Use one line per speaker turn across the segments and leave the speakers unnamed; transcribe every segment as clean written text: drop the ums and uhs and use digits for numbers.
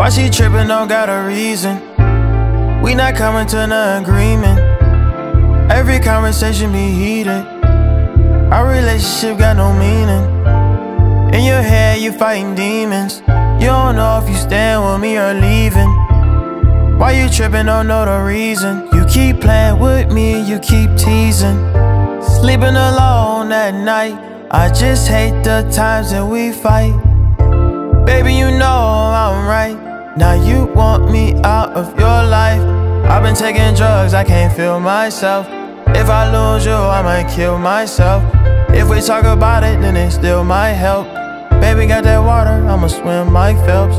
Why she trippin', don't got a reason. We not coming to an agreement. Every conversation be heated. Our relationship got no meaning. In your head you fighting demons. You don't know if you stand with me or leaving. Why you trippin', don't know the reason. You keep playing with me, you keep teasing. Sleeping alone at night, I just hate the times that we fight. Baby, you know I'm right. Now you want me out of your life. I've been taking drugs, I can't feel myself. If I lose you, I might kill myself. If we talk about it, then it still might help. Baby, got that water, I'ma swim like Phelps.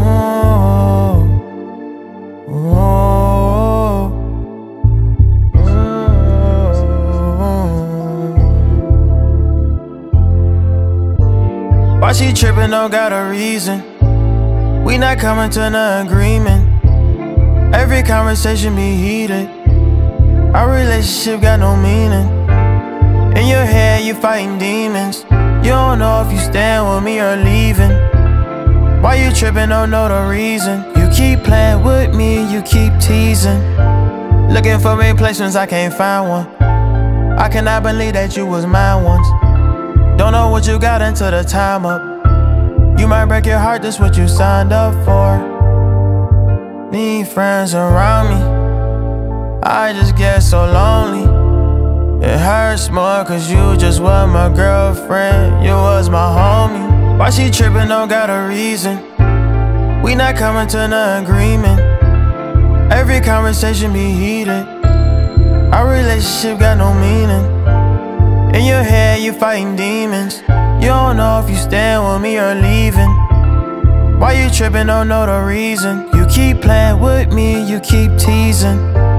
Why she trippin', don't got a reason. We not coming to an agreement. Every conversation be heated. Our relationship got no meaning. In your head you fighting demons. You don't know if you stand with me or leaving. Why you trippin', don't know the reason. You keep playing with me, you keep teasing. Looking for replacements, I can't find one. I cannot believe that you was mine once. Don't know what you got until the time up. You might break your heart, that's what you signed up for. Need friends around me, I just get so lonely. It hurts more cause you just was my girlfriend. You was my homie. Why she trippin', don't got a reason. We not coming to an agreement. Every conversation be heated. Our relationship got no meaning. In your head you fighting demons. You don't know if you stand with me or leaving. Why you trippin', don't know the reason. You keep playing with me, you keep teasing.